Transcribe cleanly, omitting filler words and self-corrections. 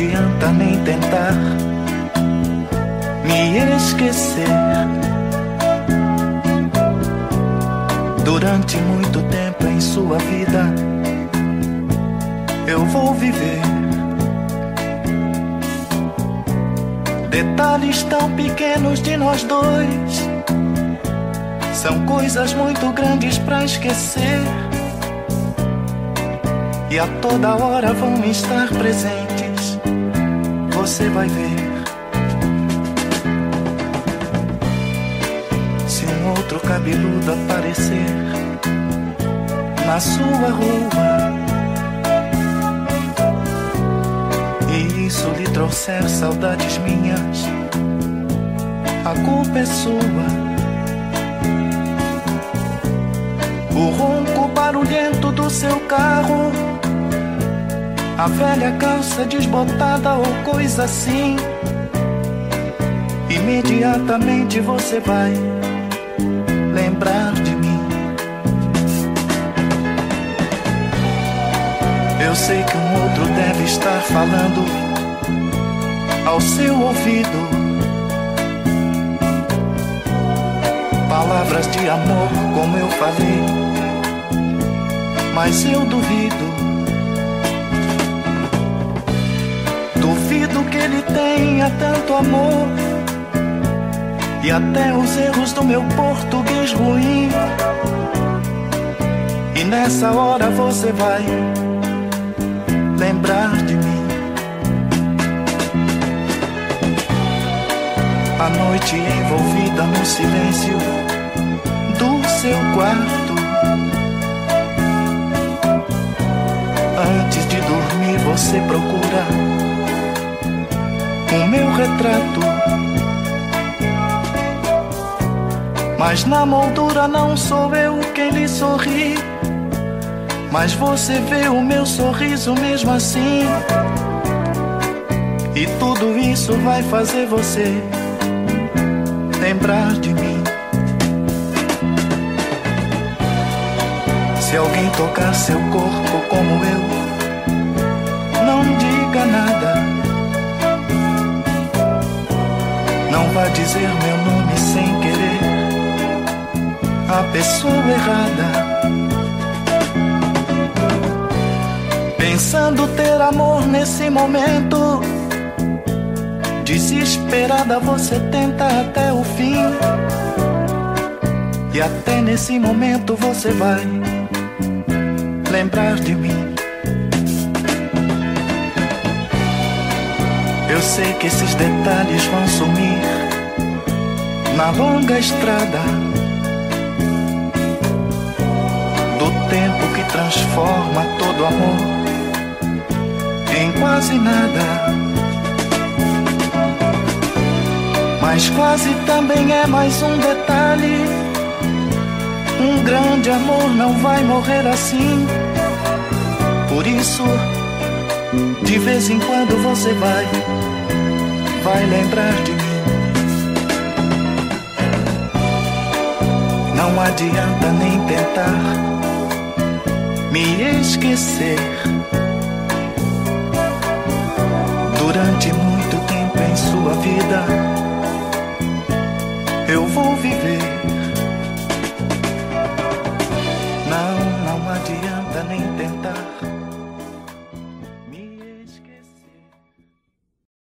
adianta nem tentar me esquecer. Durante muito tempo em sua vida eu vou viver. Detalhes tão pequenos de nós dois são coisas muito grandes pra esquecer, e a toda hora vão estar presentes. Você vai ver. Se um outro cabeludo aparecer na sua rua e isso lhe trouxer saudades minhas, a culpa é sua. O ronco barulhento do seu carro, a velha calça desbotada ou coisa assim, imediatamente você vai lembrar de mim. Eu sei que um outro deve estar falando ao seu ouvido palavras de amor como eu falei, mas eu duvido. Duvido que ele tenha tanto amor, e até os erros do meu português ruim. E nessa hora você vai lembrar de mim. A noite envolvida no silêncio do seu quarto, antes de dormir você procura o meu retrato, mas na moldura não sou eu quem lhe sorri, mas você vê o meu sorriso mesmo assim. E tudo isso vai fazer você lembrar de mim. Se alguém tocar seu corpo como eu, não diga nada. Não vá dizer meu nome sem querer a pessoa errada. Pensando ter amor nesse momento, desesperada você tenta até o fim, e até nesse momento você vai lembrar de mim. Eu sei que esses detalhes vão sumir na longa estrada do tempo que transforma todo amor em quase nada. Mas quase também é mais um detalhe. Um grande amor não vai morrer assim. Por isso, de vez em quando você vai lembrar de mim. Não adianta nem tentar me esquecer. Durante muito tempo em sua vida eu vou viver.